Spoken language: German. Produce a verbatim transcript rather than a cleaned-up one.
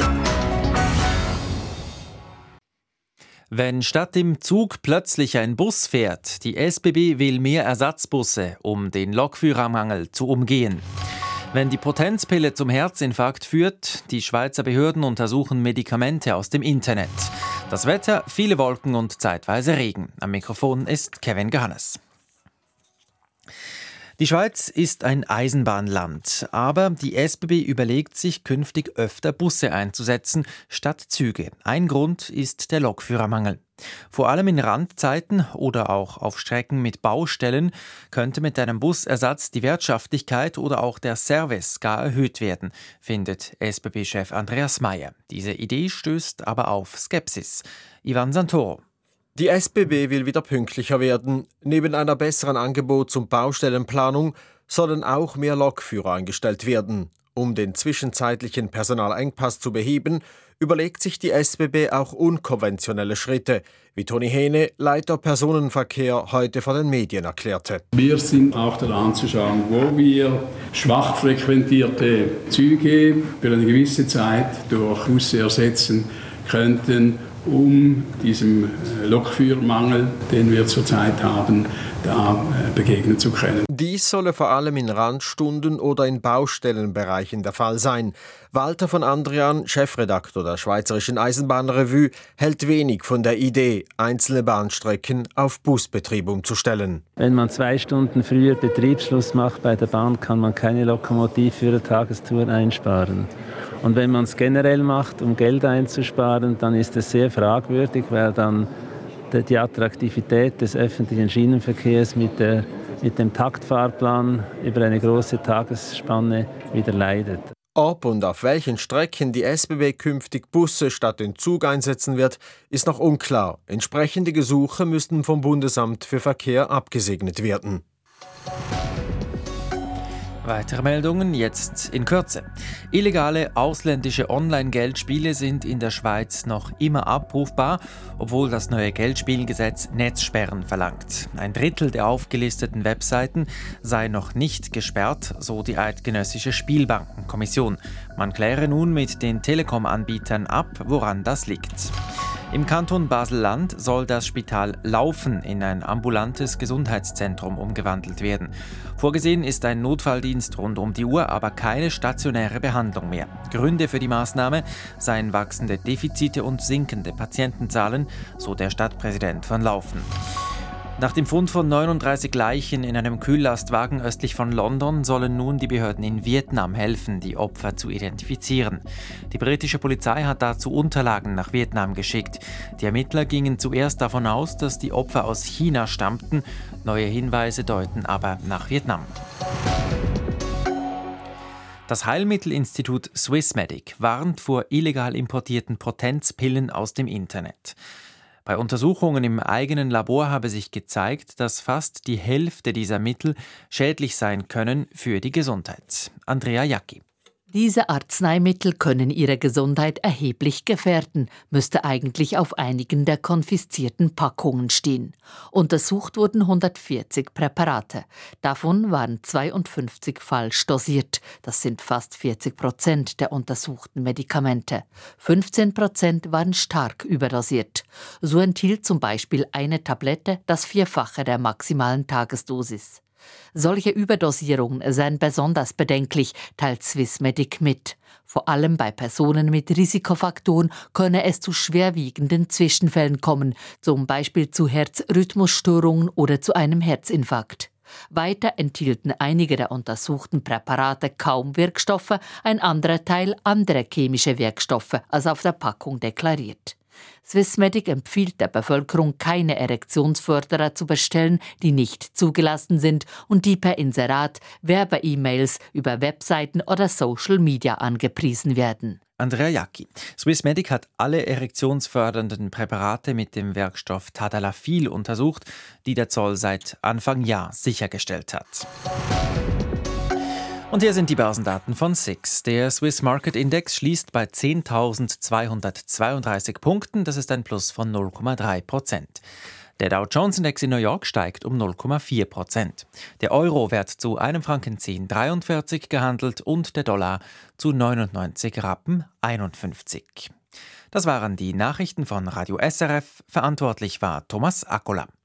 Wenn statt dem Zug plötzlich ein Bus fährt, die S B B will mehr Ersatzbusse, um den Lokführermangel zu umgehen. Wenn die Potenzpille zum Herzinfarkt führt, die Schweizer Behörden untersuchen Medikamente aus dem Internet. Das Wetter, viele Wolken und zeitweise Regen. Am Mikrofon ist Kevin Gahannes. Die Schweiz ist ein Eisenbahnland, aber die S B B überlegt sich, künftig öfter Busse einzusetzen statt Züge. Ein Grund ist der Lokführermangel. Vor allem in Randzeiten oder auch auf Strecken mit Baustellen könnte mit einem Busersatz die Wirtschaftlichkeit oder auch der Service gar erhöht werden, findet S B B-Chef Andreas Meier. Diese Idee stößt aber auf Skepsis. Ivan Santoro. Die S B B will wieder pünktlicher werden. Neben einer besseren Angebot zum Baustellenplanung sollen auch mehr Lokführer eingestellt werden. Um den zwischenzeitlichen Personalengpass zu beheben, überlegt sich die S B B auch unkonventionelle Schritte, wie Toni Hähne, Leiter Personenverkehr, heute vor den Medien erklärte. Wir sind auch daran zu schauen, wo wir schwach frequentierte Züge für eine gewisse Zeit durch Busse ersetzen könnten, um diesem Lokführermangel, den wir zurzeit haben, da begegnen zu können. Dies solle vor allem in Randstunden oder in Baustellenbereichen der Fall sein. Walter von Andrian, Chefredaktor der Schweizerischen Eisenbahnrevue, hält wenig von der Idee, einzelne Bahnstrecken auf Busbetrieb umzustellen. Wenn man zwei Stunden früher Betriebsschluss macht bei der Bahn, kann man keine Lokomotive für eine Tagestour einsparen. Und wenn man es generell macht, um Geld einzusparen, dann ist es sehr fragwürdig, weil dann die Attraktivität des öffentlichen Schienenverkehrs mit, der, mit dem Taktfahrplan über eine große Tagesspanne wieder leidet. Ob und auf welchen Strecken die S B B künftig Busse statt den Zug einsetzen wird, ist noch unklar. Entsprechende Gesuche müssten vom Bundesamt für Verkehr abgesegnet werden. Weitere Meldungen jetzt in Kürze. Illegale ausländische Online-Geldspiele sind in der Schweiz noch immer abrufbar, obwohl das neue Geldspielgesetz Netzsperren verlangt. Ein Drittel der aufgelisteten Webseiten sei noch nicht gesperrt, so die Eidgenössische Spielbankenkommission. Man kläre nun mit den Telekom-Anbietern ab, woran das liegt. Im Kanton Basel-Land soll das Spital Laufen in ein ambulantes Gesundheitszentrum umgewandelt werden. Vorgesehen ist ein Notfalldienst rund um die Uhr, aber keine stationäre Behandlung mehr. Gründe für die Maßnahme seien wachsende Defizite und sinkende Patientenzahlen, so der Stadtpräsident von Laufen. Nach dem Fund von neununddreißig Leichen in einem Kühllastwagen östlich von London sollen nun die Behörden in Vietnam helfen, die Opfer zu identifizieren. Die britische Polizei hat dazu Unterlagen nach Vietnam geschickt. Die Ermittler gingen zuerst davon aus, dass die Opfer aus China stammten. Neue Hinweise deuten aber nach Vietnam. Das Heilmittelinstitut Swissmedic warnt vor illegal importierten Potenzpillen aus dem Internet. Bei Untersuchungen im eigenen Labor habe sich gezeigt, dass fast die Hälfte dieser Mittel schädlich sein können für die Gesundheit. Andrea Jacki. Diese Arzneimittel können ihre Gesundheit erheblich gefährden, müsste eigentlich auf einigen der konfiszierten Packungen stehen. Untersucht wurden hundertvierzig Präparate. Davon waren zweiundfünfzig falsch dosiert. Das sind fast vierzig Prozent der untersuchten Medikamente. fünfzehn Prozent waren stark überdosiert. So enthielt zum Beispiel eine Tablette das Vierfache der maximalen Tagesdosis. Solche Überdosierungen seien besonders bedenklich, teilt Swissmedic mit. Vor allem bei Personen mit Risikofaktoren könne es zu schwerwiegenden Zwischenfällen kommen, zum Beispiel zu Herzrhythmusstörungen oder zu einem Herzinfarkt. Weiter enthielten einige der untersuchten Präparate kaum Wirkstoffe, ein anderer Teil andere chemische Wirkstoffe, als auf der Packung deklariert. Swissmedic empfiehlt der Bevölkerung, keine Erektionsförderer zu bestellen, die nicht zugelassen sind und die per Inserat, Werbe-E-Mails über Webseiten oder Social Media angepriesen werden. Andrea Jacki. Swissmedic hat alle erektionsfördernden Präparate mit dem Wirkstoff Tadalafil untersucht, die der Zoll seit Anfang Jahr sichergestellt hat. Und hier sind die Börsendaten von S I X. Der Swiss Market Index schließt bei zehntausendzweihundertzweiunddreißig Punkten. Das ist ein Plus von null Komma drei Prozent. Der Dow Jones Index in New York steigt um null Komma vier Prozent. Der Euro wird zu einem Franken zehn Komma dreiundvierzig gehandelt und der Dollar zu neunundneunzig Rappen einundfünfzig. Das waren die Nachrichten von Radio S R F. Verantwortlich war Thomas Accola.